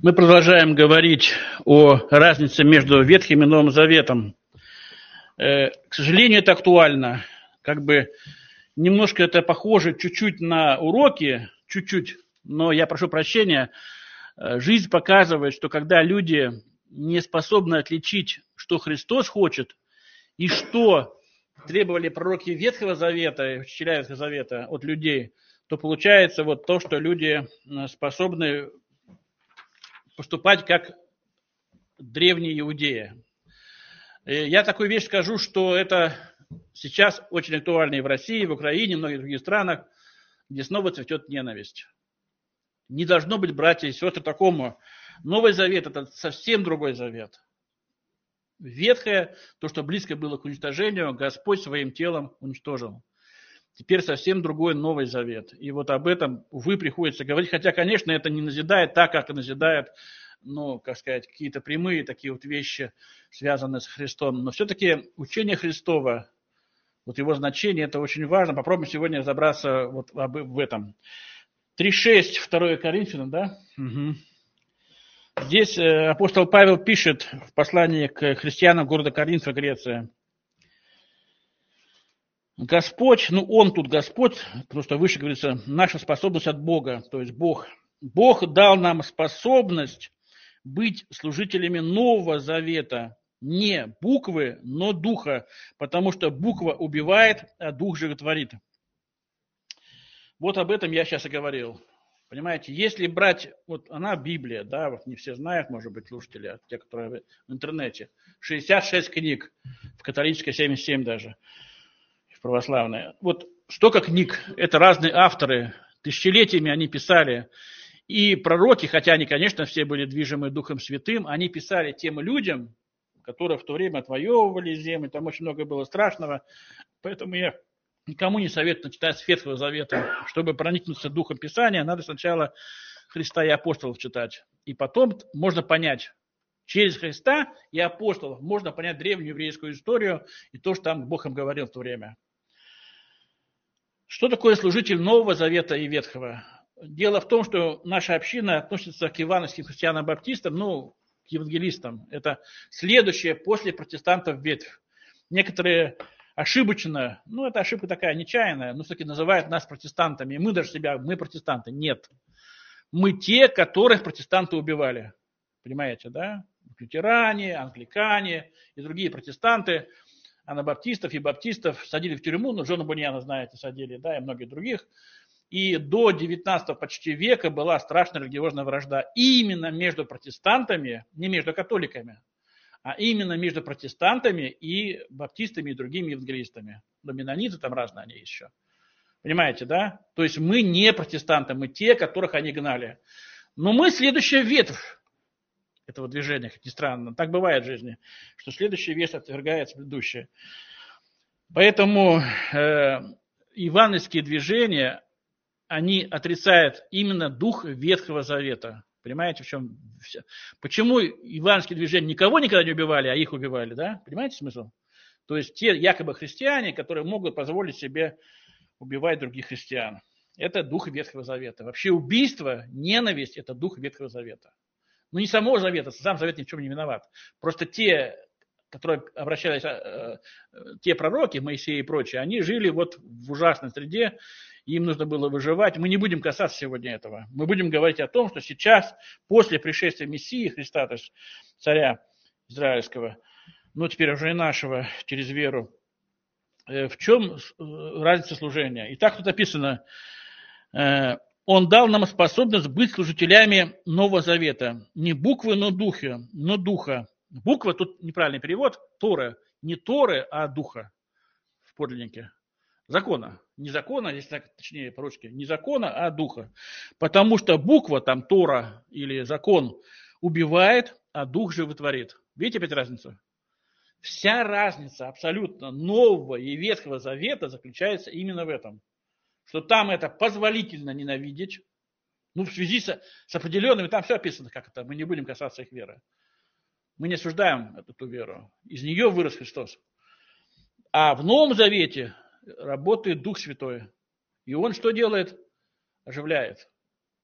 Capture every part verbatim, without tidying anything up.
Мы продолжаем говорить о разнице между Ветхим и Новым Заветом. Э, к сожалению, это актуально. Как бы немножко это похоже чуть-чуть на уроки, чуть-чуть, но я прошу прощения. Жизнь показывает, что когда люди не способны отличить, что Христос хочет и что требовали пророки Ветхого Завета, учителя Ветхого Завета от людей, то получается вот то, что люди способны поступать как древние иудеи. Я такую вещь скажу, что это сейчас очень актуально и в России, и в Украине, и в многих других странах, где снова цветет ненависть. Не должно быть, братья и сестры, такому. Новый Завет – это совсем другой завет. Ветхое, то, что близко было к уничтожению, Господь своим телом уничтожил. Теперь совсем другой Новый Завет. И вот об этом, увы, приходится говорить. Хотя, конечно, это не назидает так, как назидает, ну, как сказать, какие-то прямые такие вот вещи, связанные с Христом. Но все-таки учение Христова, вот его значение, это очень важно. Попробуем сегодня разобраться вот в этом. три шесть, второе Коринфянам, да? Угу. Здесь апостол Павел пишет в послании к христианам города Коринфа, Греция. Господь, ну он тут Господь, потому что выше говорится, наша способность от Бога, то есть Бог. Бог дал нам способность быть служителями Нового Завета, не буквы, но духа, потому что буква убивает, а дух животворит. Вот об этом я сейчас и говорил. Понимаете, если брать, вот она Библия, да, вот не все знают, может быть, слушатели, а те, которые в интернете, шестьдесят шесть книг, в католической семьдесят семь даже, в православной. Вот столько книг, это разные авторы, тысячелетиями они писали. И пророки, хотя они, конечно, все были движимы Духом Святым, они писали тем людям, которые в то время отвоевывали землю, там очень много было страшного, поэтому я никому не советую читать с Ветхого Завета. Чтобы проникнуться Духом Писания, надо сначала Христа и апостолов читать. И потом можно понять, через Христа и апостолов можно понять древнюю еврейскую историю и то, что там Бог им говорил в то время. Что такое служитель Нового Завета и Ветхого? Дело в том, что наша община относится к евангельским христианам-баптистам, ну, к евангелистам. Это следующее после протестантов ветвь. Некоторые ошибочно, ну, это ошибка такая нечаянная, но все-таки называют нас протестантами. Мы даже себя, мы протестанты. Нет. Мы те, которых протестанты убивали. Понимаете, да? Лютеране, англикане и другие протестанты, анабаптистов и баптистов садили в тюрьму, ну, Джона Буньяна, знаете, садили, да, и многих других. И до девятнадцатого почти века была страшная религиозная вражда именно между протестантами, не между католиками, а именно между протестантами и баптистами и другими евангелистами. Но менониты там разные они еще. Понимаете, да? То есть мы не протестанты, мы те, которых они гнали. Но мы следующая ветвь этого движения, как ни странно. Так бывает в жизни, что следующая ветвь отвергается предыдущая. Поэтому э, евангельские движения, они отрицают именно дух Ветхого Завета. Понимаете, в чем все? Почему евангельские движения никого никогда не убивали, а их убивали, да? Понимаете смысл? То есть те якобы христиане, которые могут позволить себе убивать других христиан. Это дух Ветхого Завета. Вообще убийство, ненависть – это дух Ветхого Завета. Ну не самого Завета, сам Завет ни в чем не виноват. Просто те, которые обращались, те пророки, Моисей и прочие, они жили вот в ужасной среде, им нужно было выживать. Мы не будем касаться сегодня этого. Мы будем говорить о том, что сейчас, после пришествия Мессии Христа, то есть царя израильского, ну теперь уже и нашего, через веру, в чем разница служения? И так тут написано, он дал нам способность быть служителями Нового Завета. Не буквы, но духа. Но духа. Буква, тут неправильный перевод, Тора. Не Торы, а духа в подлиннике. Закона. Не закона, здесь так точнее по-русски, не закона, а духа. Потому что буква, там Тора или закон, убивает, а дух животворит. Видите опять разницу? Вся разница абсолютно Нового и Ветхого Завета заключается именно в этом. Что там это позволительно ненавидеть. Ну, в связи с, с определенными, там все описано, как это, мы не будем касаться их веры. Мы не осуждаем эту веру. Из нее вырос Христос. А в Новом Завете работает Дух Святой. И Он что делает? Оживляет.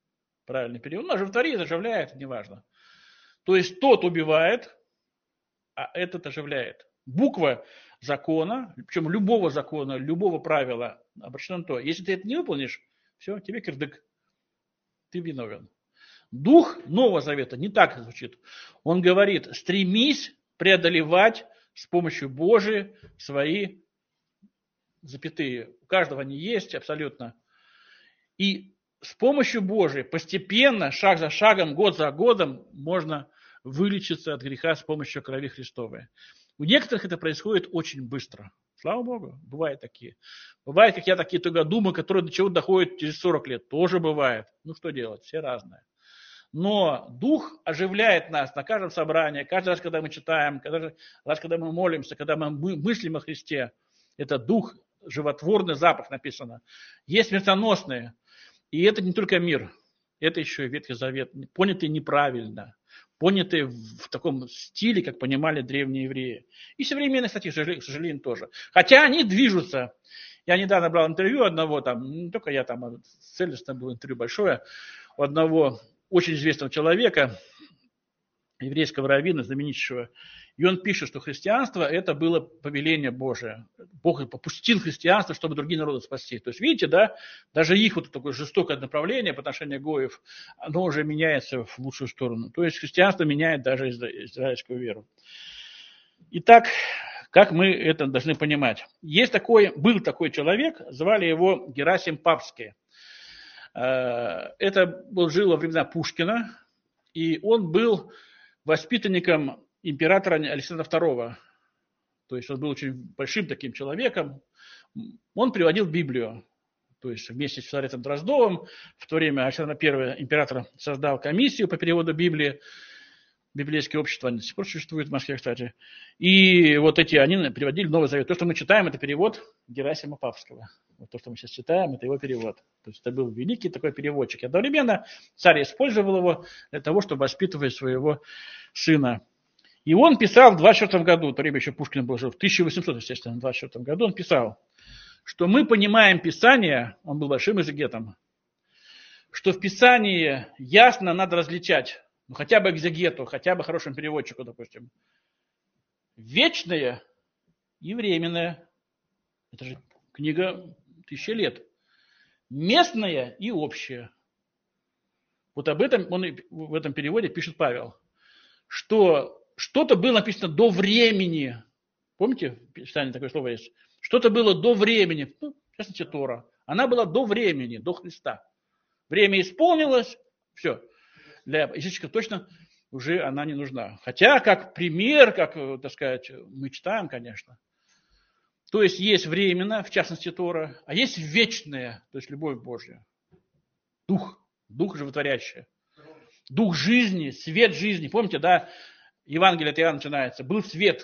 правильный перевод. Ну, оживотворит, оживляет, неважно. То есть тот убивает, а этот оживляет. Буква закона, причем любого закона, любого правила обращена на то. Если ты это не выполнишь, все, тебе кирдык. Ты виновен. Дух Нового Завета не так звучит. Он говорит, стремись преодолевать с помощью Божией свои запятые. У каждого они есть абсолютно. И с помощью Божией постепенно, шаг за шагом, год за годом можно вылечиться от греха с помощью крови Христовой. У некоторых это происходит очень быстро. Слава Богу, бывают такие. Бывает, как я, такие тугодумы, которые до чего доходят через сорок лет. Тоже бывает. Ну что делать, все разные. Но Дух оживляет нас на каждом собрании, каждый раз, когда мы читаем, каждый раз, когда мы молимся, когда мы мыслим о Христе. Это Дух, животворный запах написано. Есть смертоносные. И это не только мир, это еще и Ветхий Завет, понятый неправильно, понятый в таком стиле, как понимали древние евреи. И современные, кстати, к сожалению, тоже. Хотя они движутся. Я недавно брал интервью одного, там, не только я, там, целостно было интервью большое, у одного очень известного человека, еврейского раввина, знаменитейшего. И он пишет, что христианство – это было повеление Божие. Бог попустил христианство, чтобы другие народы спасти. То есть, видите, да, даже их вот такое жестокое направление по отношению к гоев, оно уже меняется в лучшую сторону. То есть, христианство меняет даже израильскую веру. Итак, как мы это должны понимать? Есть такой, был такой человек, звали его Герасим Папский. Это был, жил во времена Пушкина, и он был воспитанником императора Александра второго. То есть он был очень большим таким человеком. Он приводил Библию. То есть вместе с Филаретом Дроздовым в то время Александр первый император создал комиссию по переводу Библии. Библейские общества, они до сих пор существуют в Москве, кстати. И вот эти, они приводили Новый Завет. То, что мы читаем, это перевод Герасима Папского. Вот то, что мы сейчас читаем, это его перевод. То есть это был великий такой переводчик. И одновременно царь использовал его для того, чтобы воспитывать своего сына. И он писал в двадцать четвёртом году, в то время еще Пушкин был жив, в тысяча восемьсотом, естественно, двадцать четвёртом году он писал, что мы понимаем Писание, он был большим экзегетом, что в Писании ясно надо различать, ну хотя бы экзегету, хотя бы хорошему переводчику, допустим, вечное и временное. Это же книга тысячи лет. Местное и общее. Вот об этом он в этом переводе пишет Павел, что что-то было написано до времени. Помните, в Писании такое слово есть? Что-то было до времени. Ну, в частности, Тора. Она была до времени, до Христа. Время исполнилось, все. Для язычников точно уже она не нужна. Хотя, как пример, как, так сказать, мы читаем, конечно. То есть, есть временно, в частности, Тора, а есть вечное, то есть, любовь Божья. Дух, дух животворящий. Дух жизни, свет жизни. Помните, да, Евангелие от Иоанна начинается. Был свет.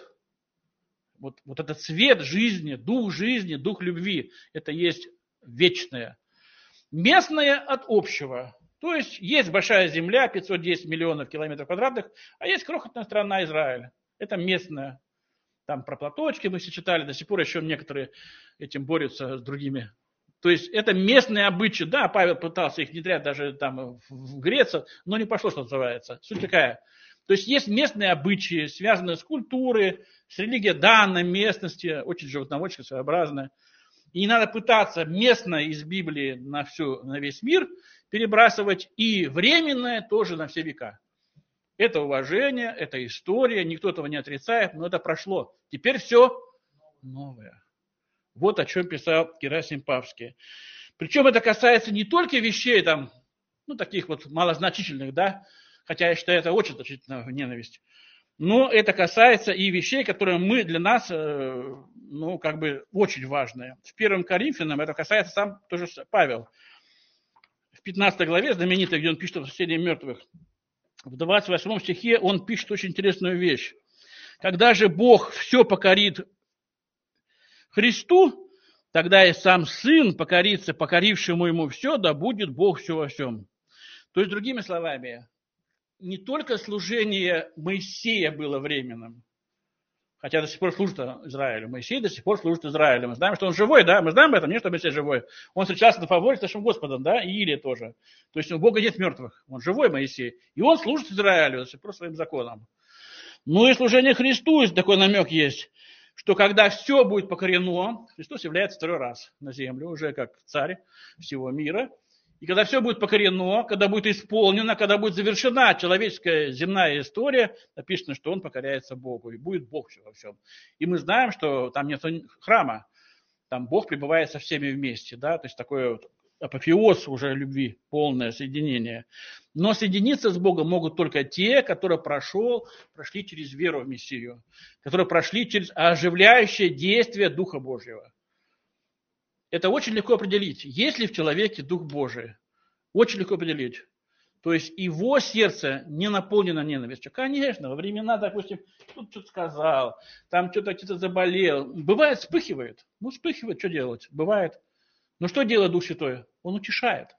Вот, вот этот свет жизни, дух жизни, дух любви, это есть вечное. Местное от общего. То есть, есть большая земля, пятьсот десять миллионов километров квадратных, а есть крохотная страна Израиль. Это местное. Там про платочки мы все читали, до сих пор еще некоторые этим борются с другими. То есть, это местные обычаи. Да, Павел пытался их внедрять даже там в Грецию, но не пошло, что называется. Суть такая. То есть, есть местные обычаи, связанные с культурой, с религией данной местности, очень животноводческая, своеобразная. И не надо пытаться местное из Библии на, всю, на весь мир перебрасывать, и временное тоже на все века. Это уважение, это история, никто этого не отрицает, но это прошло. Теперь все новое. Вот о чем писал Герасим Папский. Причем это касается не только вещей, там, ну, таких вот малозначительных, да, хотя я считаю, это очень значительная ненависть. Но это касается и вещей, которые мы для нас, ну, как бы очень важные. В первом Коринфянам это касается сам тоже Павел. В пятнадцатой главе, знаменитой, где он пишет о воскресении мертвых, в двадцать восьмом стихе он пишет очень интересную вещь. Когда же Бог все покорит Христу, тогда и сам Сын покорится, покорившему ему все, да будет Бог все во всем. То есть, другими словами, не только служение Моисея было временным, Хотя до сих пор служит Израилю. Моисей до сих пор служит Израилю. Мы знаем, что он живой, да? Мы знаем об этом, нет, что Моисей живой. Он встречался на фаворе с нашим Господом, да? И Илия тоже. То есть у Бога нет мертвых. Он живой, Моисей. И он служит Израилю до сих пор своим законам. Ну и служение Христу, такой намек есть, что когда все будет покорено, Христос является второй раз на землю, уже как царь всего мира. И когда все будет покорено, когда будет исполнено, когда будет завершена человеческая земная история, написано, что он покоряется Богу, и будет Бог во всем. И мы знаем, что там нет храма, там Бог пребывает со всеми вместе, да, то есть такой вот апофеоз уже любви, полное соединение. Но соединиться с Богом могут только те, которые прошел, прошли через веру в Мессию, которые прошли через оживляющее действие Духа Божьего. Это очень легко определить, есть ли в человеке Дух Божий. Очень легко определить. То есть его сердце не наполнено ненавистью. Конечно, во времена, допустим, тут что-то сказал, там что-то где-то заболел. Бывает, вспыхивает. Ну, вспыхивает, что делать? Бывает. Но что делает Дух Святой? Он утешает.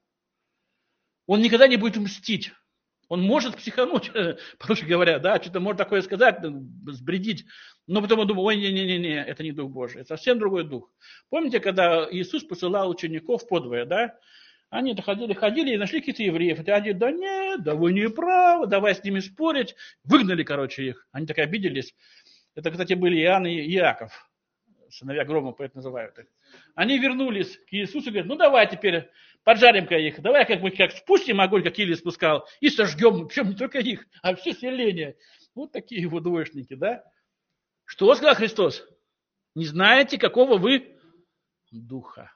Он никогда не будет мстить. Он может психануть, проще говоря, да, что-то может такое сказать, сбредить, но потом он думает, ой, не-не-не, это не Дух Божий, это совсем другой Дух. Помните, когда Иисус посылал учеников подвое, да, они ходили, ходили и нашли каких-то евреев, и они, да нет, да вы не правы, давай с ними спорить, выгнали, короче, их, они так обиделись. Это, кстати, были Иоанн и Иаков, сыновья грома, поэтому называют их. Они вернулись к Иисусу и говорят, ну давай теперь поджарим-ка их, давай как бы как спустим огонь, как Илия спускал, и сожгем, причем не только их, а все селение. Вот такие его двоечники, да? Что сказал Христос? Не знаете, какого вы духа.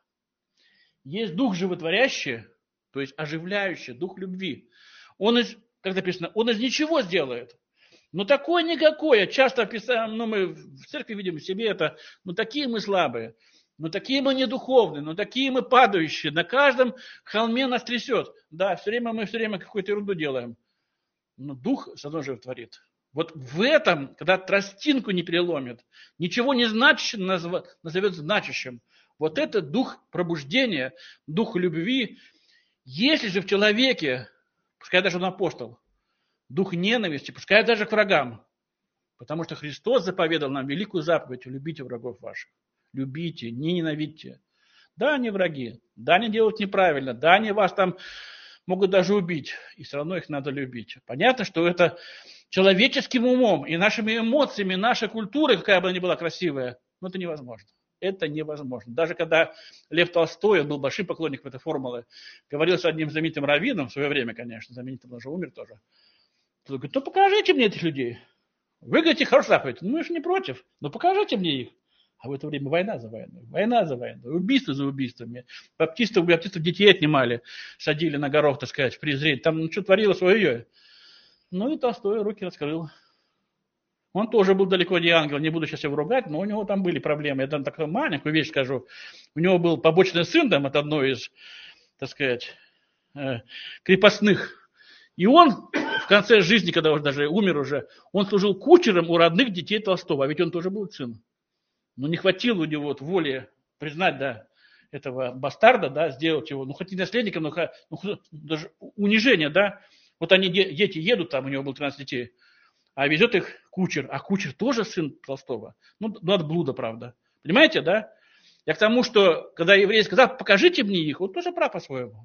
Есть дух животворящий, то есть оживляющий, дух любви. Он из, как написано, он из ничего сделает. Ну такой никакой. Часто описаем, ну мы в церкви видим в себе это, ну такие мы слабые. Но такие мы недуховные, но такие мы падающие. На каждом холме нас трясет. Да, все время мы все время какую-то ерунду делаем. Но дух все равно же творит. Вот в этом, когда тростинку не переломит, ничего не значащим назовет значащим. Вот это дух пробуждения, дух любви. Если же в человеке, пускай даже он апостол, дух ненависти, пускай даже к врагам, потому что Христос заповедал нам великую заповедь: любите врагов ваших. Любите, не ненавидьте. Да, они враги, да, они делают неправильно, да, они вас там могут даже убить, и все равно их надо любить. Понятно, что это человеческим умом и нашими эмоциями, нашей культурой, какая бы она ни была красивая, но это невозможно. Это невозможно. Даже когда Лев Толстой, он был большим поклонником этой формулы, говорил с одним знаменитым раввином в свое время, конечно, знаменитым, он уже умер тоже. Он говорит, ну покажите мне этих людей. Вы говорите, хорошая заповедь. Ну мы же не против, но покажите мне их. А в это время война за войной, война за войной, убийства за убийствами. Баптистов, баптистов детей отнимали, садили на горох, так сказать, в презрение. Там ну, что творило свое. Ну и Толстой руки раскрыл. Он тоже был далеко не ангел, не буду сейчас его ругать, но у него там были проблемы. Я там такую маленькую вещь скажу. У него был побочный сын там от одной из, так сказать, крепостных. И он в конце жизни, когда уже даже умер уже, он служил кучером у родных детей Толстого, а ведь он тоже был сын. Но не хватило у него вот воли признать, да, этого бастарда, да, сделать его, ну, хоть не наследником, но ну, даже унижение, да. Вот они, дети едут, там у него было тринадцать детей, а везет их кучер, а кучер тоже сын Толстого. Ну, от блуда, правда. Понимаете, да? Я к тому, что, когда еврей сказал, покажите мне их, он тоже прав по-своему.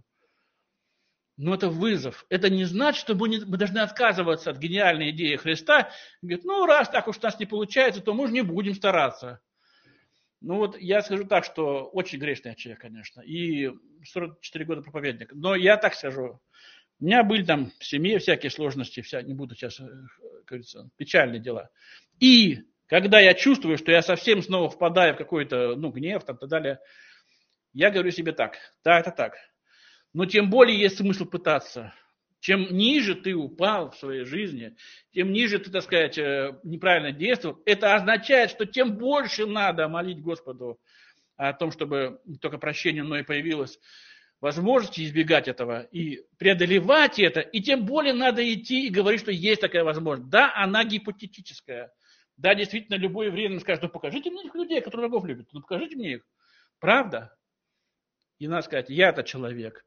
Но это вызов. Это не значит, что мы, не, мы должны отказываться от гениальной идеи Христа. Говорит, ну, раз так уж у нас не получается, то мы же не будем стараться. Ну вот я скажу так, что очень грешный человек, конечно, и сорок четыре года проповедник. Но я так скажу, у меня были там в семье всякие сложности, вся, не буду сейчас, как говорится, печальные дела. И когда я чувствую, что я совсем снова впадаю в какой-то, ну, гнев, там, и так далее, я говорю себе так, да, это так. Но тем более есть смысл пытаться. Чем ниже ты упал в своей жизни, тем ниже ты, так сказать, неправильно действовал, это означает, что тем больше надо молить Господу о том, чтобы не только прощение, но и появилось возможность избегать этого и преодолевать это, и тем более надо идти и говорить, что есть такая возможность. Да, она гипотетическая. Да, действительно, любой еврей скажет, ну покажите мне их людей, которые врагов любят, ну покажите мне их. Правда? И надо сказать, я-то человек.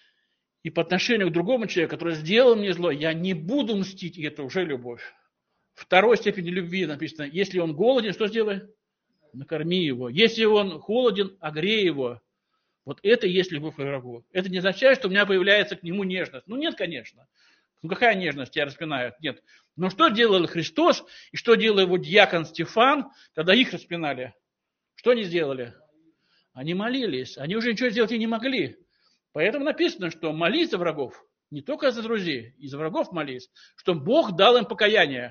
И по отношению к другому человеку, который сделал мне зло, я не буду мстить, и это уже любовь. Второй степени любви написано, если он голоден, что сделай? Накорми его. Если он холоден, огрей его. Вот это и есть любовь к врагу. Это не означает, что у меня появляется к нему нежность. Ну нет, конечно. Ну какая нежность тебя распинают? Нет. Но что делал Христос и что делал его диакон Стефан, когда их распинали? Что они сделали? Они молились. Они уже ничего сделать и не могли. Поэтому написано, что молись за врагов. Не только за друзей, и за врагов молись. Что Бог дал им покаяние.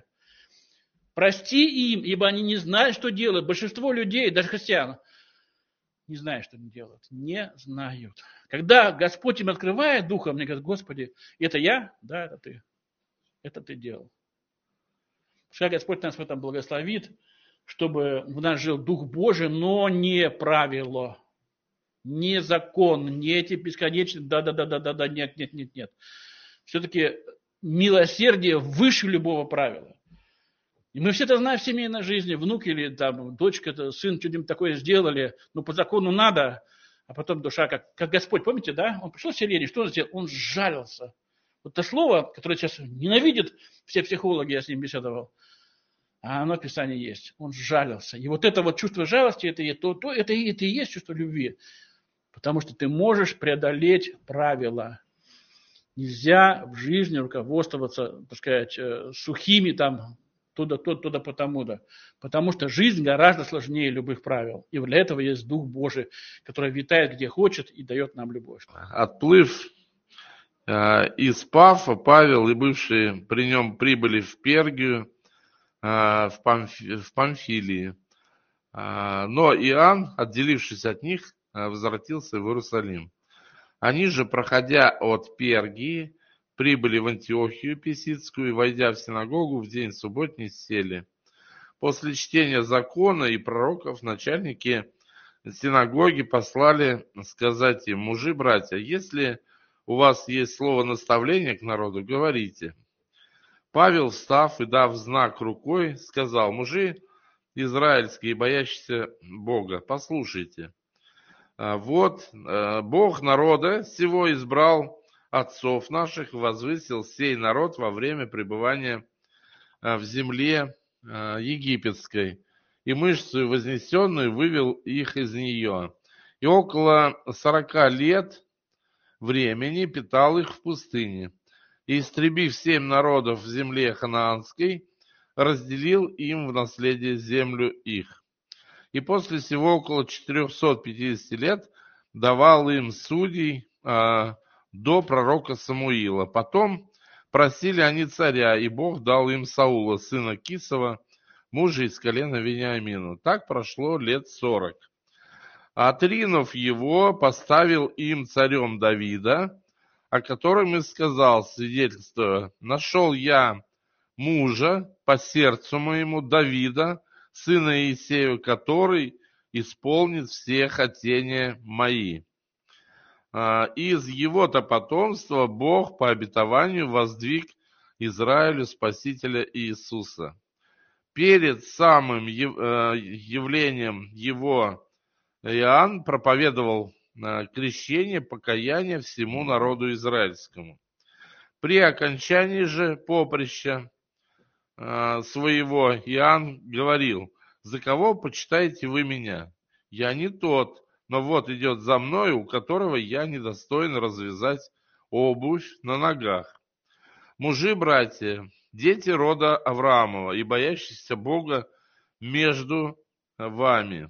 Прости им, ибо они не знают, что делают. Большинство людей, даже христиан, не знают, что они делают. Не знают. Когда Господь им открывает духом, мне говорят, Господи, это я? Да, это ты. Это ты делал. Пускай Господь нас в этом благословит, чтобы в нас жил Дух Божий, но не правило, не закон, не эти бесконечные да-да-да-да-да, нет, нет, нет, нет. Все-таки милосердие выше любого правила. И мы все это знаем в семейной жизни, внук или там, дочка, сын что-нибудь такое сделали, ну по закону надо, а потом душа, как, как Господь, помните, да? Он пришел в селение, что он сделал? Он сжалился. Вот это слово, которое сейчас ненавидят все психологи, я с ним беседовал, а оно в Писании есть. Он сжалился. И вот это вот чувство жалости, это и, то, то, это, и, это и есть чувство любви. Потому что ты можешь преодолеть правила. Нельзя в жизни руководствоваться, так сказать, сухими там, туда, туда, туда, потому-то. Потому что жизнь гораздо сложнее любых правил. И для этого есть Дух Божий, который витает где хочет и дает нам любовь. Отплыв э, из Пафа, Павел и бывшие при нем прибыли в Пергию, э, в, Памфи, в Памфилии. Э, но Иоанн, отделившись от них, э, возвратился в Иерусалим. Они же, проходя от Пергии, прибыли в Антиохию Писидскую и, войдя в синагогу, в день субботний сели. После чтения закона и пророков начальники синагоги послали сказать им: мужи, братья, если у вас есть слово наставления к народу, говорите. Павел, встав и дав знак рукой, сказал: мужи израильские, боящиеся Бога, послушайте. Вот Бог народа сего избрал отцов наших, возвысил сей народ во время пребывания в земле египетской, и мышцу вознесенную вывел их из нее. И около сорока лет времени питал их в пустыне. И, истребив семь народов в земле ханаанской, разделил им в наследие землю их. И после сего около четырехсот пятидесяти лет давал им судей э, до пророка Самуила. Потом просили они царя, и Бог дал им Саула, сына Кисова, мужа из колена Вениамина. Так прошло лет сорок. Отринув его, поставил им царем Давида, о котором и сказал, свидетельствуя: нашел я мужа по сердцу моему, Давида, сына Иисею, который исполнит все хотения мои. Из его-то потомства Бог по обетованию воздвиг Израилю Спасителя Иисуса. Перед самым явлением его Иоанн проповедовал крещение, покаяние всему народу израильскому. При окончании же поприща своего Иоанн говорил: за кого почитаете вы меня? Я не тот, но вот идет за мной, у которого я недостоин развязать обувь на ногах. Мужи, братья, дети рода Авраамова и боящиеся Бога между вами,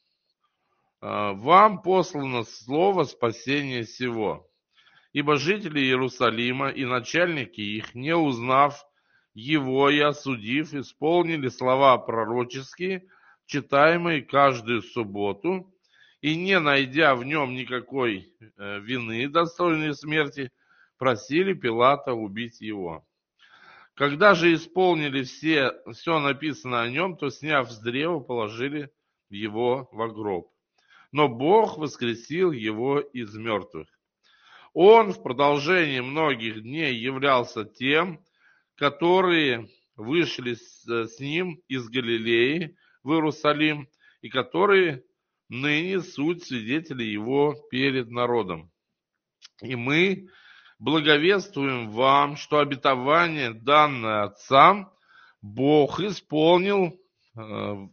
вам послано слово спасения сего. Ибо жители Иерусалима и начальники их, не узнав его и осудив, исполнили слова пророческие, читаемые каждую субботу, и, не найдя в нем никакой вины, достойной смерти, просили Пилата убить его. Когда же исполнили все, все написано о нем, то, сняв с древа, положили его во гроб. Но Бог воскресил его из мертвых. Он в продолжении многих дней являлся тем, которые вышли с, с ним из Галилеи в Иерусалим, и которые ныне суть свидетели его перед народом. И мы благовествуем вам, что обетование, данное отцам, Бог исполнил э,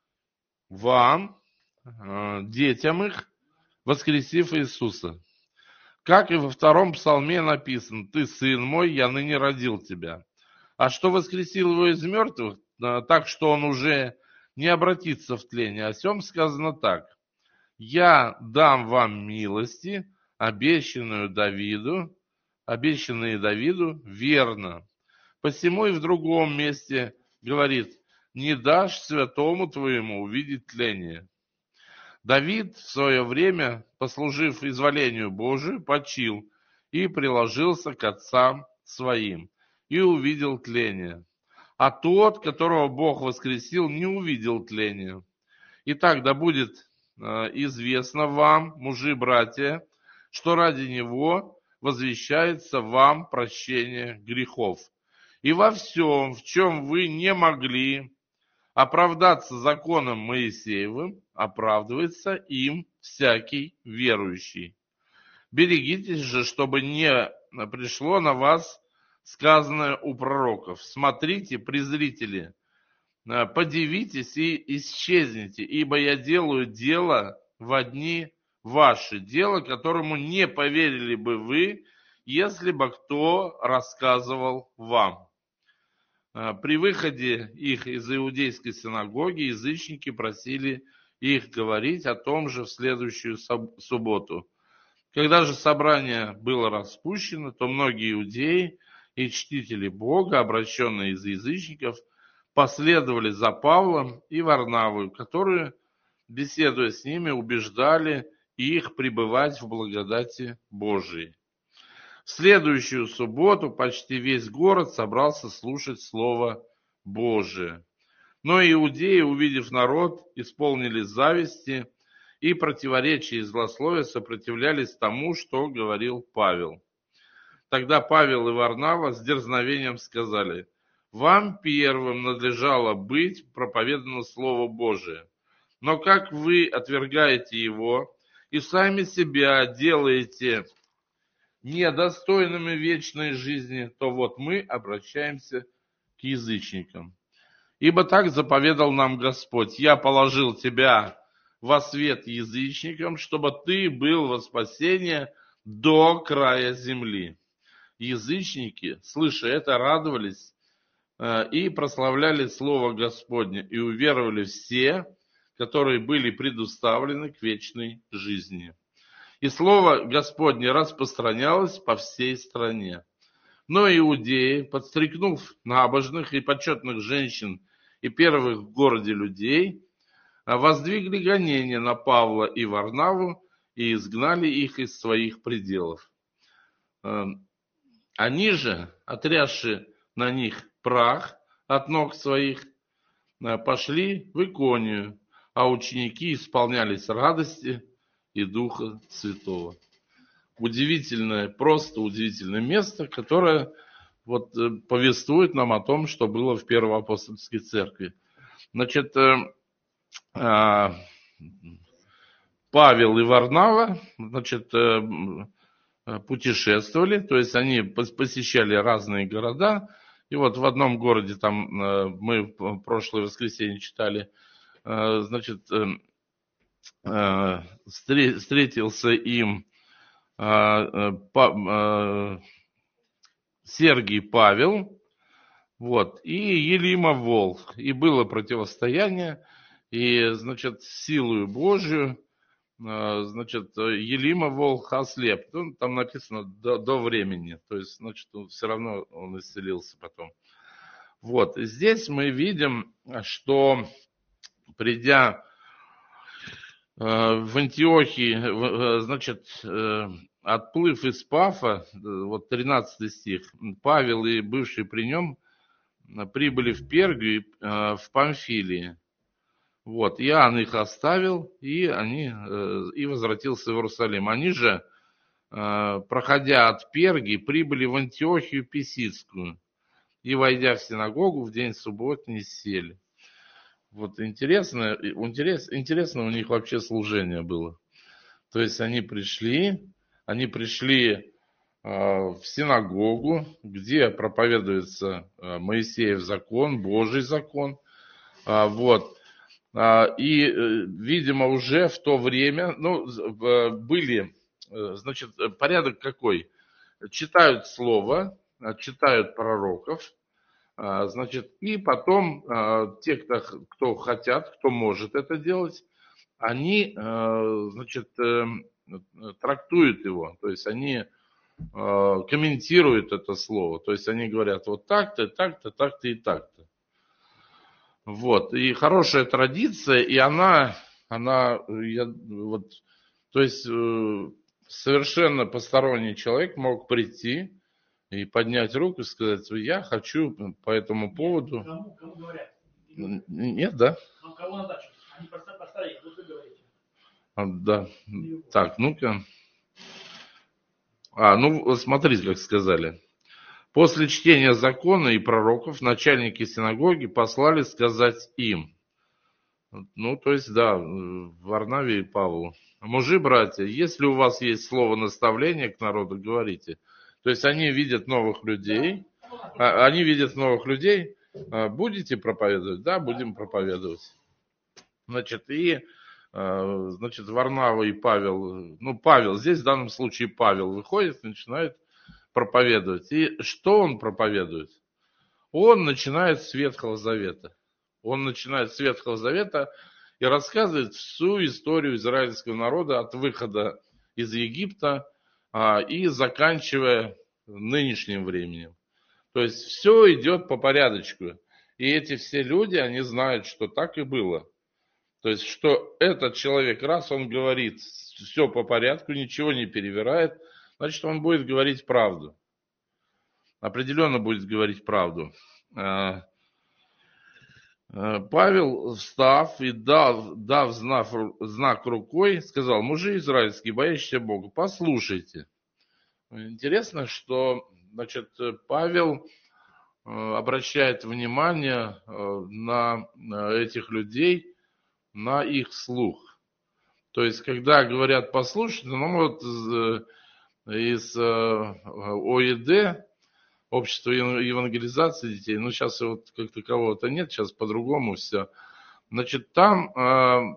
вам, э, детям их, воскресив Иисуса. Как и во втором псалме написано: «Ты, сын мой, я ныне родил тебя». А что воскресил его из мертвых, э, так что он уже не обратится в тление, о сем сказано так: «Я дам вам милости, обещанную Давиду, обещанные Давиду верно». Посему и в другом месте говорит: «Не дашь святому твоему увидеть тление». Давид в свое время, послужив изволению Божию, почил и приложился к отцам своим, и увидел тление. А тот, которого Бог воскресил, не увидел тления. Итак, да будет э, известно вам, мужи, братья, что ради него возвещается вам прощение грехов. И во всем, в чем вы не могли оправдаться законом Моисеевым, оправдывается им всякий верующий. Берегитесь же, чтобы не пришло на вас сказанное у пророков: смотрите, презрители, подивитесь и исчезните, ибо я делаю дело во дни ваши, дело, которому не поверили бы вы, если бы кто рассказывал вам. При выходе их из иудейской синагоги язычники просили их говорить о том же в следующую субботу. Когда же собрание было распущено, то многие иудеи и чтители Бога, обращенные из язычников, последовали за Павлом и Варнавою, которые, беседуя с ними, убеждали их пребывать в благодати Божией. В следующую субботу почти весь город собрался слушать Слово Божие. Но иудеи, увидев народ, исполнились зависти и противоречия и злословия сопротивлялись тому, что говорил Павел. Тогда Павел и Варнава с дерзновением сказали: «Вам первым надлежало быть проповедано Слово Божие, но как вы отвергаете его и сами себя делаете недостойными вечной жизни, то вот мы обращаемся к язычникам. Ибо так заповедал нам Господь: я положил тебя во свет язычникам, чтобы ты был во спасение до края земли». Язычники, слыша это, радовались э, и прославляли Слово Господне, и уверовали все, которые были предуставлены к вечной жизни. И Слово Господне распространялось по всей стране. Но иудеи, подстрекнув набожных и почетных женщин и первых в городе людей, воздвигли гонение на Павла и Варнаву и изгнали их из своих пределов. Они же, отрясши на них прах от ног своих, пошли в Иконию, а ученики исполнялись радости и Духа Святого. Удивительное, просто удивительное место, которое вот повествует нам о том, что было в Первой апостольской церкви. Значит, Павел и Варнава, значит, путешествовали, то есть они посещали разные города. И вот в одном городе, там мы в прошлое воскресенье читали, значит, встретился им Сергий Павел, вот, и Елима Волх. И было противостояние, и, значит, силою Божию, значит, Елима Волх ослеп. Ну, там написано до, до времени, то есть, значит, он, все равно он исцелился потом. Вот, и здесь мы видим, что, придя в Антиохии, значит, отплыв из Пафа, вот тринадцатый стих, Павел и бывшие при нем прибыли в Пергию, в Памфилии. Вот, Иоанн их оставил, и они и возвратился в Иерусалим. Они же, проходя от Пергии, прибыли в Антиохию Писидскую и, войдя в синагогу, в день субботний сели. Вот интересно, интерес, интересно у них вообще служение было. То есть они пришли, они пришли в синагогу, где проповедуется Моисеев закон, Божий закон. Вот. И, видимо, уже в то время, ну, были, значит, порядок какой? Читают слово, читают пророков, значит, и потом те, кто, кто хотят, кто может это делать, они, значит, трактуют его, то есть они комментируют это слово, то есть они говорят вот так-то, так-то, так-то и так-то. Вот, и хорошая традиция, и она, она, я, вот, то есть совершенно посторонний человек мог прийти и поднять руку и сказать, я хочу по этому поводу. Кому, кому говорят? Нет, да? Ну, кого на дачу? Они просто поставили, вот вы говорите. А, да. Так, ну-ка. А, ну, смотрите, как сказали. После чтения закона и пророков начальники синагоги послали сказать им. Ну, то есть, да, Варнаве и Павлу. Мужи, братья, если у вас есть слово наставления к народу, говорите. То есть они видят новых людей, они видят новых людей, будете проповедовать? Да, будем проповедовать. Значит, и, значит, Варнава и Павел, ну, Павел, здесь в данном случае Павел выходит и начинает проповедовать. И что он проповедует? Он начинает с Ветхого Завета. Он начинает с Ветхого Завета и рассказывает всю историю израильского народа от выхода из Египта а, и заканчивая нынешним временем. То есть все идет по порядочку. И эти все люди, они знают, что так и было. То есть, что этот человек, раз он говорит все по порядку, ничего не перевирает, значит, он будет говорить правду. Определенно будет говорить правду. Павел, встав и дав, дав знак, знак рукой, сказал: мужи израильские, боящиеся Бога, послушайте. Интересно, что, значит, Павел обращает внимание на этих людей, на их слух. То есть, когда говорят послушайте, ну вот из ОЕД, Общество евангелизации детей, ну сейчас вот как такового-то нет, сейчас по-другому все. Значит, там э,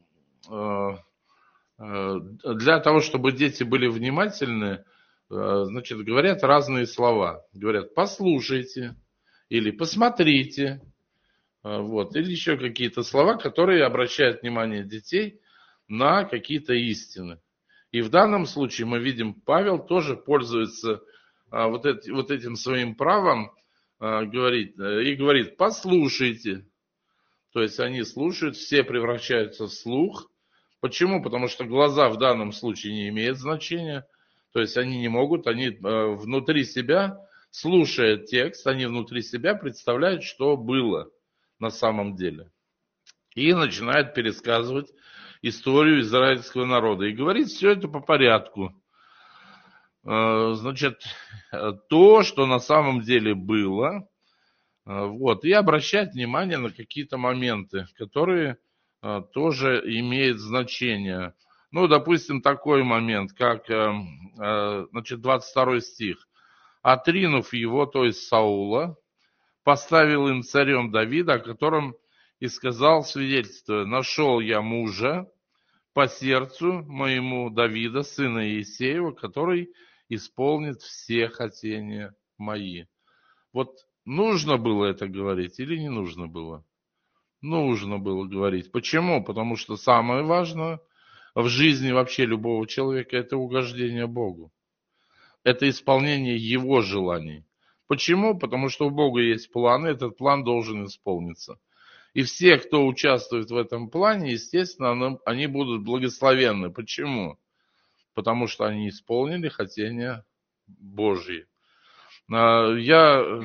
э, для того, чтобы дети были внимательны, э, значит, говорят разные слова. Говорят, послушайте, или посмотрите, э, вот, или еще какие-то слова, которые обращают внимание детей на какие-то истины. И в данном случае мы видим, Павел тоже пользуется Вот, эти, вот этим своим правом а, говорит, и говорит, послушайте. То есть они слушают, все превращаются в слух. Почему? Потому что глаза в данном случае не имеют значения. То есть они не могут, они а, внутри себя, слушая текст, они внутри себя представляют, что было на самом деле. И начинают пересказывать историю израильского народа. И говорит все это по порядку. Значит, то, что на самом деле было, вот, и обращать внимание на какие-то моменты, которые тоже имеют значение. Ну, допустим, такой момент, как, значит, двадцать второй стих. «Отринув его, то есть Саула, поставил им царем Давида, о котором и сказал свидетельство: нашел я мужа по сердцу моему Давида, сына Иисеева, который исполнит все хотения мои». Вот нужно было это говорить или не нужно было? Нужно было говорить. Почему? Потому что самое важное в жизни вообще любого человека – это угождение Богу. Это исполнение Его желаний. Почему? Потому что у Бога есть план, и этот план должен исполниться. И все, кто участвует в этом плане, естественно, они будут благословенны. Почему? Потому что они исполнили хотения Божьи. Я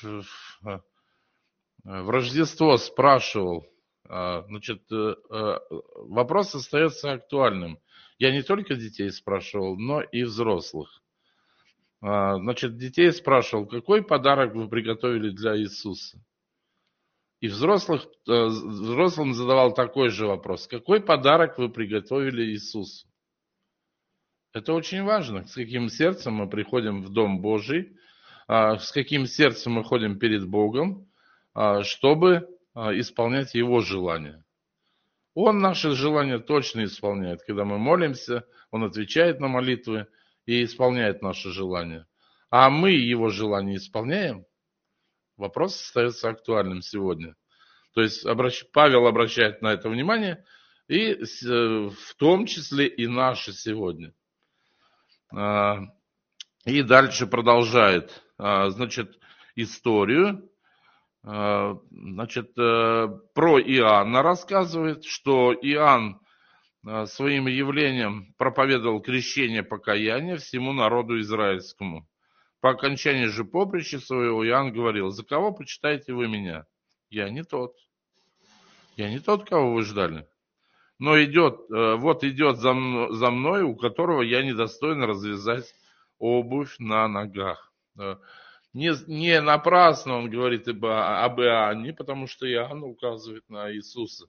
в Рождество спрашивал, значит, вопрос остается актуальным. Я не только детей спрашивал, но и взрослых. Значит, детей спрашивал, какой подарок вы приготовили для Иисуса? И взрослых, взрослым задавал такой же вопрос. Какой подарок вы приготовили Иисусу? Это очень важно, с каким сердцем мы приходим в Дом Божий, с каким сердцем мы ходим перед Богом, чтобы исполнять Его желания. Он наши желания точно исполняет. Когда мы молимся, Он отвечает на молитвы и исполняет наши желания. А мы Его желания исполняем? Вопрос остается актуальным сегодня. То есть Павел обращает на это внимание, и в том числе и наши сегодня. И дальше продолжает, значит, историю. Значит, про Иоанна рассказывает, что Иоанн своим явлением проповедовал крещение покаяния всему народу израильскому. По окончании же поприща своего Иоанн говорил: «За кого почитаете вы меня? Я не тот. Я не тот, кого вы ждали. Но идет, вот идет за мной, за мной, у которого я недостоин развязать обувь на ногах». Не, не напрасно он говорит об, об Иоанне, потому что Иоанн указывает на Иисуса.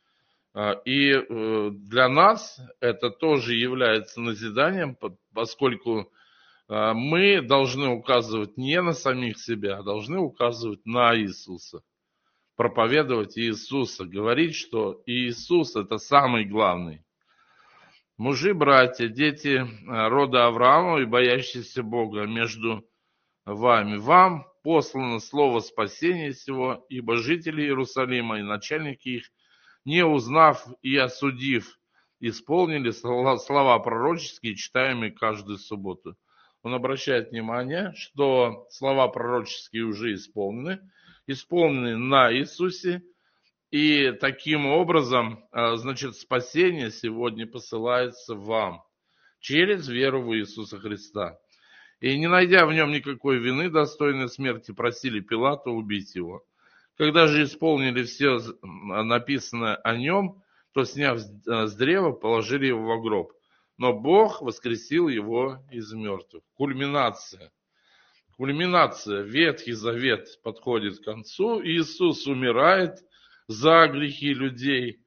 И для нас это тоже является назиданием, поскольку мы должны указывать не на самих себя, а должны указывать на Иисуса. Проповедовать Иисуса, говорить, что Иисус это самый главный. Мужи, братья, дети рода Авраама и боящиеся Бога, между вами, вам послано слово спасения сего, ибо жители Иерусалима и начальники их, не узнав и осудив, исполнили слова пророческие, читаемые каждую субботу. Он обращает внимание, что слова пророческие уже исполнены, исполнены на Иисусе, и таким образом, значит, спасение сегодня посылается вам через веру в Иисуса Христа. И не найдя в нем никакой вины, достойной смерти, просили Пилата убить его. Когда же исполнили все написанное о нем, то, сняв с древа, положили его во гроб. Но Бог воскресил его из мертвых. Кульминация. Кульминация. Ветхий Завет подходит к концу. Иисус умирает за грехи людей.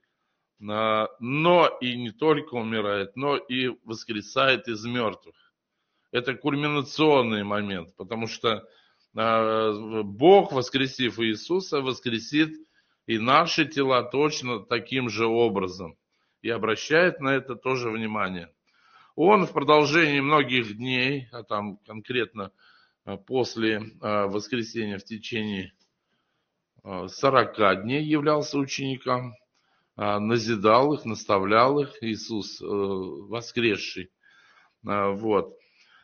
Но и не только умирает, но и воскресает из мертвых. Это кульминационный момент, потому что Бог, воскресив Иисуса, воскресит и наши тела точно таким же образом. И обращает на это тоже внимание. Он в продолжении многих дней, а там конкретно после воскресения в течение сорока дней являлся ученикам, назидал их, наставлял их, Иисус воскресший. Вот.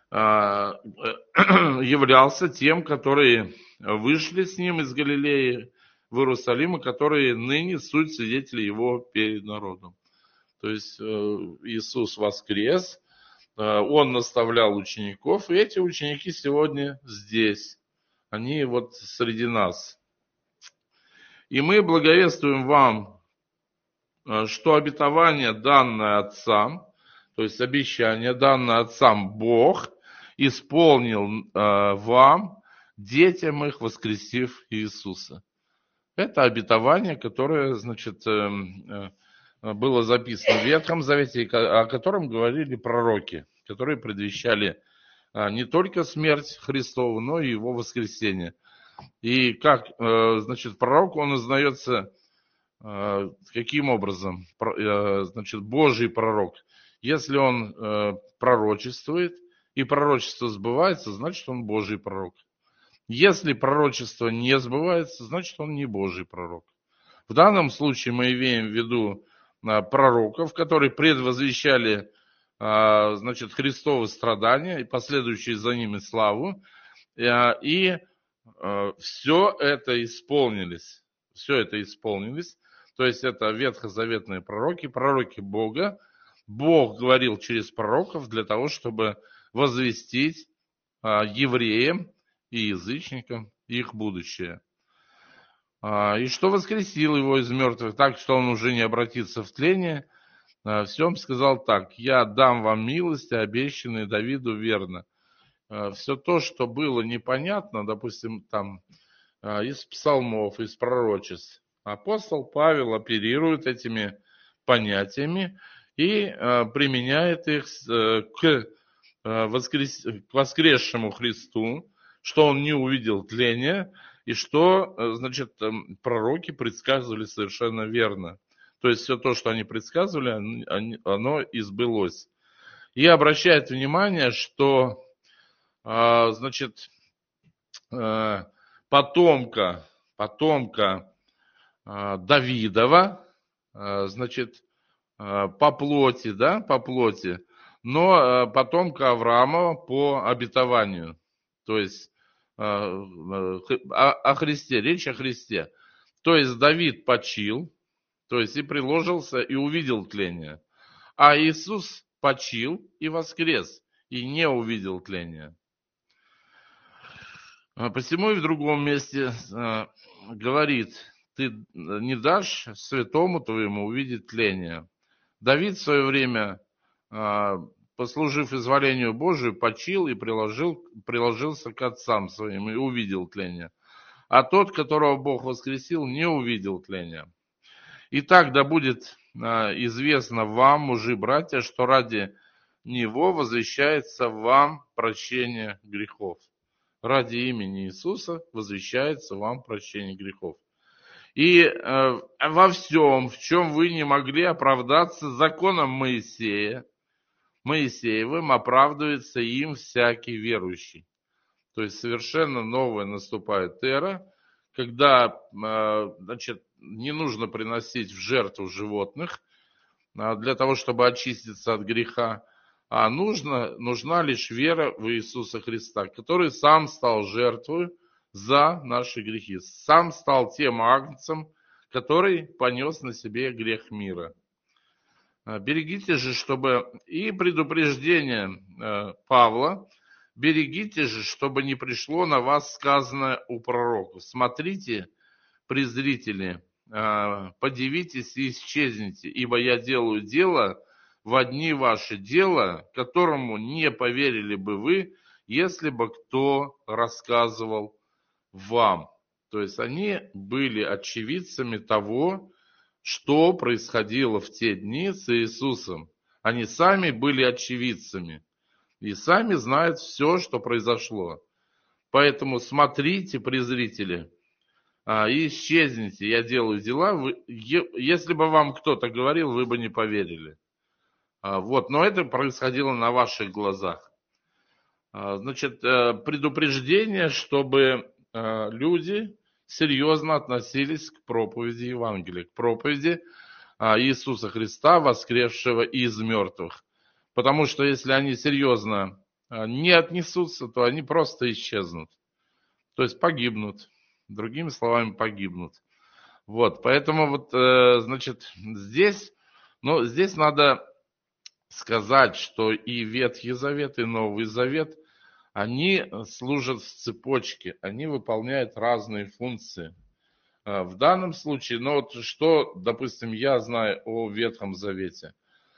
Являлся тем, которые вышли с ним из Галилеи в Иерусалим, и которые ныне суть свидетели его перед народом. То есть Иисус воскрес, Он наставлял учеников, и эти ученики сегодня здесь. Они вот среди нас. И мы благовествуем вам, что обетование, данное отцам, то есть обещание, данное отцам Бог, исполнил э, вам, детям их, воскресив Иисуса. Это обетование, которое, значит, э, э, было записано в Ветхом Завете, о котором говорили пророки, которые предвещали э, не только смерть Христову, но и его воскресение. И как, э, значит, пророк, он узнается э, каким образом? Э, значит, Божий пророк. Если он э, пророчествует, и пророчество сбывается, значит, он Божий пророк. Если пророчество не сбывается, значит, он не Божий пророк. В данном случае мы имеем в виду пророков, которые предвозвещали, значит, Христовы страдания и последующие за ними славу. И все это исполнились. Все это исполнились. То есть это ветхозаветные пророки, пророки Бога. Бог говорил через пророков для того, чтобы возвестить а, евреям и язычникам их будущее. А, и что воскресил его из мертвых, так что он уже не обратится в тление, а, всем сказал так: «Я дам вам милости, обещанные Давиду верно». А, все то, что было непонятно, допустим, там а, из псалмов, из пророчеств, апостол Павел оперирует этими понятиями и э, применяет их э, к, э, воскрес... к воскресшему Христу, что он не увидел тления, и что, э, значит, э, пророки предсказывали совершенно верно. То есть все то, что они предсказывали, они, оно и сбылось. И обращает внимание, что, э, значит, э, потомка, потомка э, Давидова, э, значит, по плоти, да, по плоти, но потомка Авраамова по обетованию. То есть о Христе, речь о Христе. То есть Давид почил, то есть и приложился, и увидел тление. А Иисус почил и воскрес, и не увидел тления. Посему и в другом месте говорит: ты не дашь святому твоему увидеть тление. Давид в свое время, послужив изволению Божию, почил и приложил, приложился к отцам своим и увидел тление. А тот, которого Бог воскресил, не увидел тления. Итак, да будет известно вам, мужи, братья, что ради Него возвещается вам прощение грехов. Ради имени Иисуса возвещается вам прощение грехов. И э, во всем, в чем вы не могли оправдаться законом Моисея, Моисеевым, оправдывается им всякий верующий. То есть совершенно новая наступает эра, когда э, значит, не нужно приносить в жертву животных э, для того, чтобы очиститься от греха, а нужно, нужна лишь вера в Иисуса Христа, который сам стал жертвой за наши грехи. Сам стал тем агнцем, который понес на себе грех мира. Берегите же, чтобы... И предупреждение Павла: берегите же, чтобы не пришло на вас сказанное у пророков. Смотрите, презрители, подивитесь и исчезните, ибо я делаю дело в дни ваши, дело, которому не поверили бы вы, если бы кто рассказывал вам. То есть они были очевидцами того, что происходило в те дни с Иисусом. Они сами были очевидцами и сами знают все, что произошло. Поэтому смотрите, презрители, и исчезните. Я делаю дела. Вы, если бы вам кто-то говорил, вы бы не поверили. Вот, но это происходило на ваших глазах. Значит, предупреждение, чтобы люди серьезно относились к проповеди Евангелия, к проповеди Иисуса Христа, воскресшего из мертвых. Потому что если они серьезно не отнесутся, то они просто исчезнут. То есть погибнут. Другими словами, погибнут. Вот, поэтому вот, значит, здесь, ну, здесь надо сказать, что и Ветхий Завет, и Новый Завет, они служат в цепочке, они выполняют разные функции. В данном случае, ну вот что, допустим, я знаю о Ветхом Завете.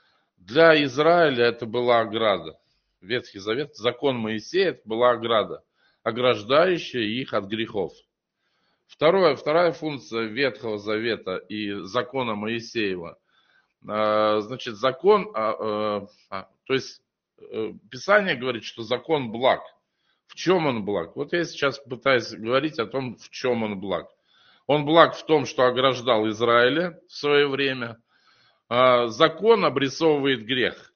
Для Израиля это была ограда. Ветхий Завет, закон Моисея, это была ограда, ограждающая их от грехов. Второе, вторая функция Ветхого Завета и закона Моисеева. Значит, закон, то есть Писание говорит, что закон благ. В чем он благ? Вот я сейчас пытаюсь говорить о том, в чем он благ. Он благ в том, что ограждал Израиля в свое время. Закон обрисовывает грех.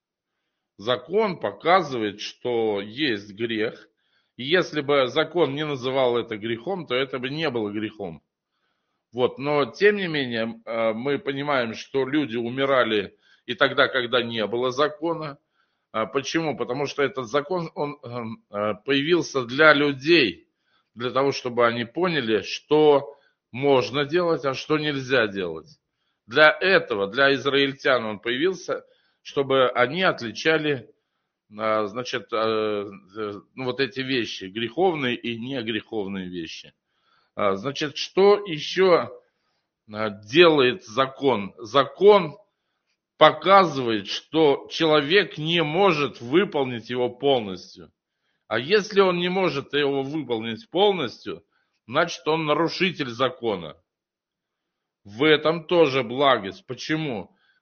Закон показывает, что есть грех. И если бы закон не называл это грехом, то это бы не было грехом. Вот. Но тем не менее мы понимаем, что люди умирали и тогда, когда не было закона. Почему? Потому что этот закон, он появился для людей, для того, чтобы они поняли, что можно делать, а что нельзя делать. Для этого, для израильтян он появился, чтобы они отличали, значит, ну, вот эти вещи, греховные и негреховные вещи. Значит, что еще делает закон? Закон показывает, что человек не может выполнить его полностью. А если он не может его выполнить полностью, значит он нарушитель закона. В этом тоже благость. Почему?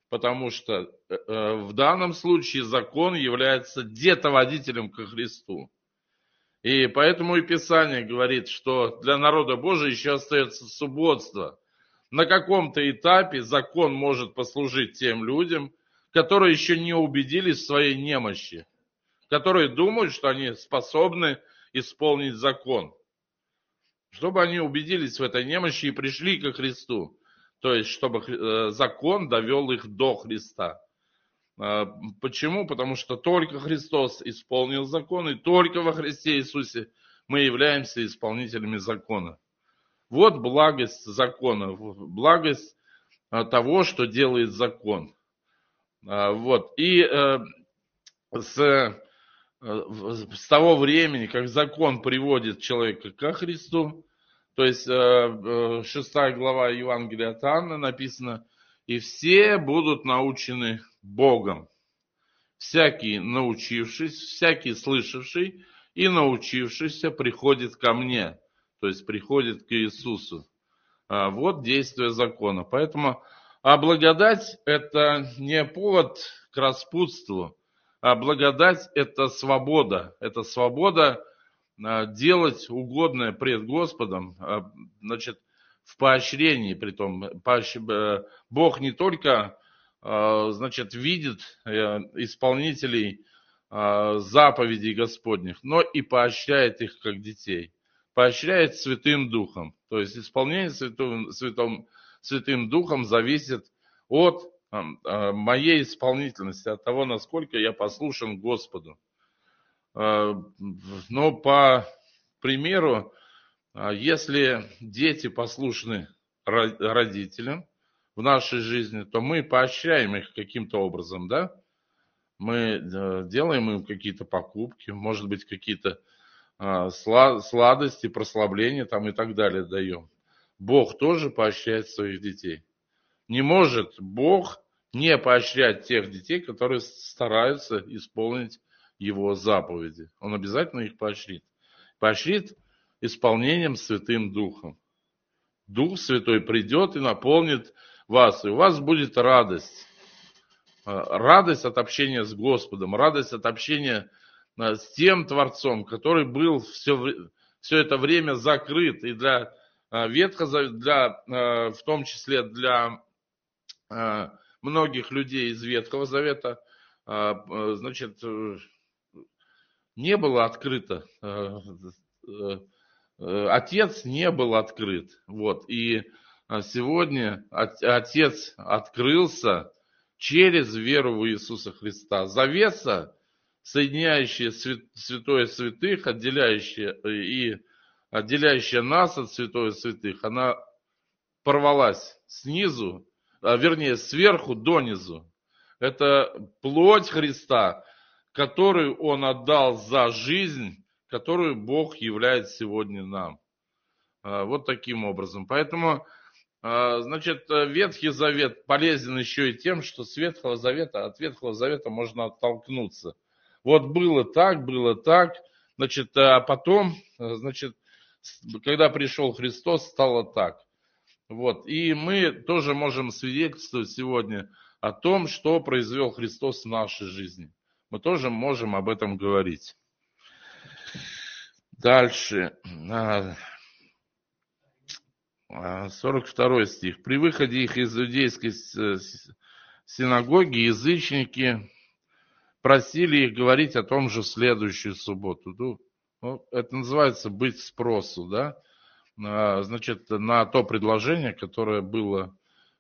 потому что в данном случае закон является детоводителем ко Христу. И поэтому и Писание говорит, что для народа Божия еще остается субботство. На каком-то этапе закон может послужить тем людям, которые еще не убедились в своей немощи, которые думают, что они способны исполнить закон. Чтобы они убедились в этой немощи и пришли ко Христу. То есть, чтобы закон довел их до Христа. Почему? Потому что только Христос исполнил закон, и только во Христе Иисусе мы являемся исполнителями закона. Вот благость закона, благость того, что делает закон. Вот. И с, с того времени, как закон приводит человека ко Христу, то есть шестая глава Евангелия от Иоанна написано, и все будут научены Богом. Всякий научившись, всякий слышавший и научившийся приходит ко мне, то есть приходит к Иисусу. Вот действие закона. Поэтому а благодать это не повод к распутству, а благодать это свобода. Это свобода делать угодное пред Господом, значит, в поощрении, притом Бог не только, значит, видит исполнителей заповедей Господних, но и поощряет их как детей, поощряет Святым Духом. То есть исполнение Святым, Святым, Святым Духом зависит от моей исполнительности, от того, насколько я послушен Господу. Но по примеру, если дети послушны родителям в нашей жизни, то мы поощряем их каким-то образом, да? Мы делаем им какие-то покупки, может быть, какие-то сладости, прославления там и так далее даем. Бог тоже поощряет своих детей. Не может Бог не поощрять тех детей, которые стараются исполнить Его заповеди. Он обязательно их поощрит. Поощрит исполнением Святым Духом. Дух Святой придет и наполнит вас, и у вас будет радость. Радость от общения с Господом, радость от общения с тем Творцом, который был все, все это время закрыт и для Ветхого, для, в том числе для многих людей из Ветхого Завета, значит, не было открыто. Отец не был открыт. Вот. И сегодня Отец открылся через веру в Иисуса Христа. Завеса, соединяющая святое святых, отделяющая и отделяющая нас от святое святых, она порвалась снизу, а вернее сверху донизу. Это плоть Христа, которую Он отдал за жизнь, которую Бог являет сегодня нам. Вот таким образом. Поэтому, значит, Ветхий Завет полезен еще и тем, что с Ветхого Завета, от Ветхого Завета можно оттолкнуться. Вот было так, было так, значит, а потом, значит, когда пришел Христос, стало так. Вот. И мы тоже можем свидетельствовать сегодня о том, что произвел Христос в нашей жизни. Мы тоже можем об этом говорить. Дальше. сорок второй стих. При выходе их из иудейской синагоги язычники просили их говорить о том же в следующую субботу. Ну, это называется быть спросу, да? Значит, на то предложение, которое было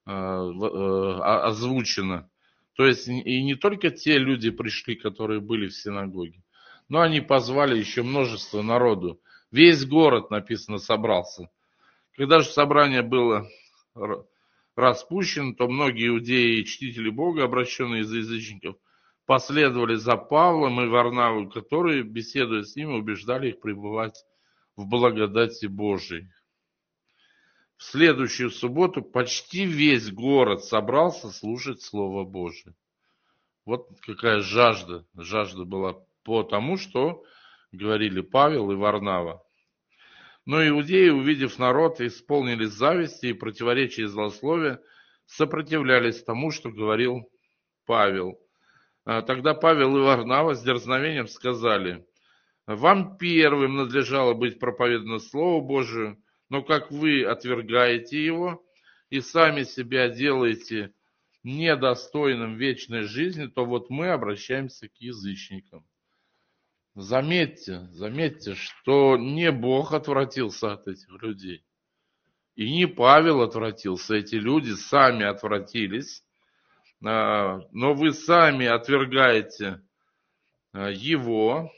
озвучено. То есть и не только те люди пришли, которые были в синагоге, но они позвали еще множество народу. Весь город, написано, собрался. Когда же собрание было распущено, то многие иудеи и чтители Бога, обращенные из язычников, последовали за Павлом и Варнавой, которые, беседуя с ними, убеждали их пребывать в благодати Божией. В следующую субботу почти весь город собрался слушать Слово Божие. Вот какая жажда. Жажда была по тому, что говорили Павел и Варнава. Но иудеи, увидев народ, исполнились зависти и противоречия и злословия, сопротивлялись тому, что говорил Павел. Тогда Павел и Варнава с дерзновением сказали: вам первым надлежало быть проповедано Слово Божие, но как вы отвергаете его и сами себя делаете недостойным вечной жизни, то вот мы обращаемся к язычникам. Заметьте, заметьте, что не Бог отвратился от этих людей, и не Павел отвратился, эти люди сами отвратились, но вы сами отвергаете его,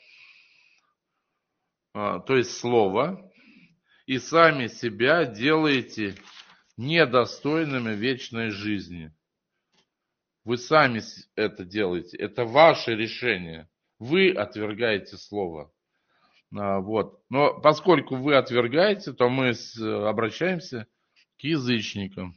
то есть Слово, и сами себя делаете недостойными вечной жизни. Вы сами это делаете, это ваше решение. Вы отвергаете Слово. Вот. Но поскольку вы отвергаете, то мы обращаемся к язычникам.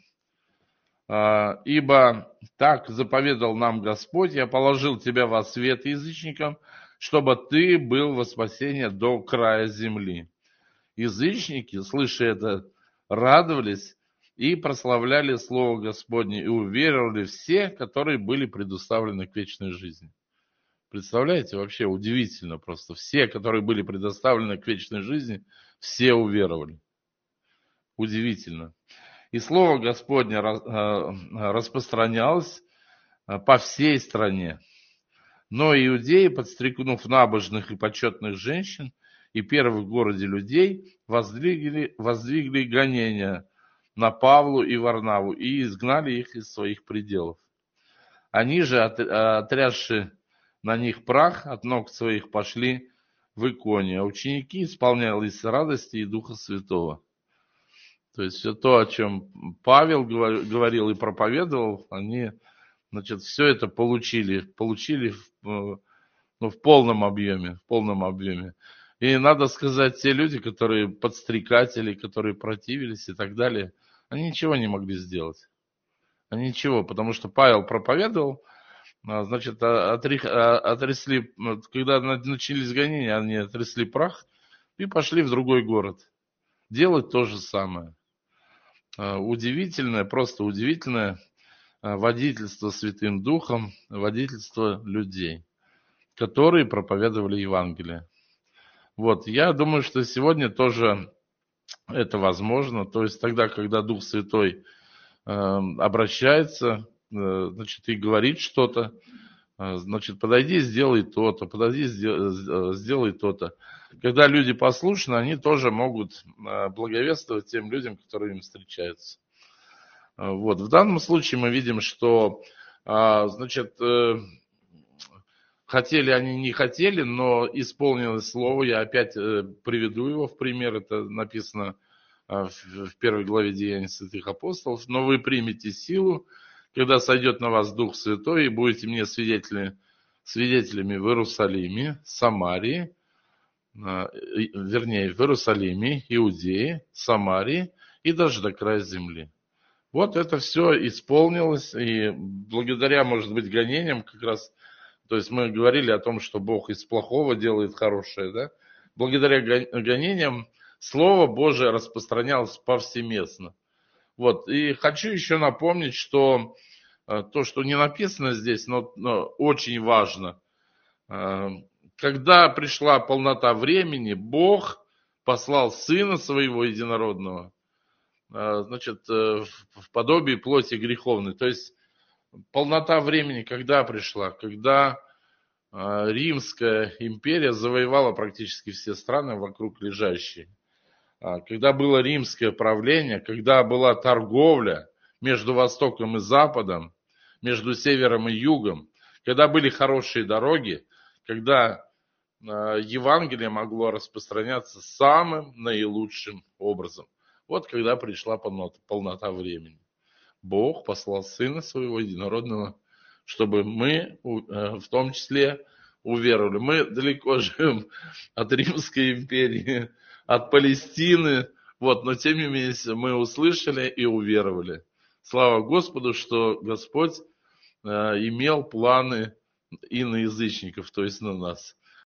Ибо так заповедал нам Господь: я положил тебя во свет язычникам, чтобы ты был во спасение до края земли. Язычники, слыша это, радовались и прославляли Слово Господне, и уверовали все, которые были предоставлены к вечной жизни. Представляете, вообще удивительно просто. Все, которые были предоставлены к вечной жизни, все уверовали. Удивительно. И Слово Господне распространялось по всей стране. Но иудеи, подстрекнув набожных и почетных женщин и первых в городе людей, воздвигли, воздвигли гонения на Павлу и Варнаву и изгнали их из своих пределов. Они же, отрясши на них прах, от ног своих пошли в Иконию, а ученики исполнялись радости и Духа Святого. То есть все то, о чем Павел говорил и проповедовал, они, значит, все это получили, получили в, ну, в полном объеме, в полном объеме. И надо сказать, те люди, которые подстрекатели, которые противились и так далее, они ничего не могли сделать. Они ничего, потому что Павел проповедовал, значит, отрясли, когда начались гонения, они отрясли прах и пошли в другой город делать то же самое. Удивительное, просто удивительное водительство Святым Духом, водительство людей, которые проповедовали Евангелие. Вот, я думаю, что сегодня тоже это возможно, то есть тогда, когда Дух Святой обращается, значит, и говорит что-то, значит, подойди, сделай то-то, подойди, сделай то-то. Когда люди послушны, они тоже могут благовествовать тем людям, которые им встречаются. Вот. В данном случае мы видим, что, значит, хотели они, не хотели, но исполнилось слово. Я опять приведу его в пример. Это написано в первой главе Деяний святых апостолов. Но вы примете силу, когда сойдет на вас Дух Святой, и будете мне свидетелями, свидетелями в Иерусалиме, Самарии, вернее, в Иерусалиме, Иудее, Самарии и даже до края земли. Вот это все исполнилось, и благодаря, может быть, гонениям как раз, то есть мы говорили о том, что Бог из плохого делает хорошее, да? Благодаря гонениям Слово Божие распространялось повсеместно. Вот, и хочу еще напомнить, что то, что не написано здесь, но, но очень важно, когда пришла полнота времени, Бог послал Сына Своего Единородного, значит, в подобии плоти греховной. То есть полнота времени когда пришла? Когда Римская империя завоевала практически все страны вокруг лежащие. Когда было римское правление, когда была торговля между Востоком и Западом, между Севером и Югом, когда были хорошие дороги, когда Евангелие могло распространяться самым наилучшим образом. Вот когда пришла полнота, полнота времени. Бог послал Сына Своего Единородного, чтобы мы в том числе уверовали. Мы далеко живем от Римской империи, от Палестины, вот, но тем не менее мы услышали и уверовали. Слава Господу, что Господь э, имел планы и на язычников, то есть на нас.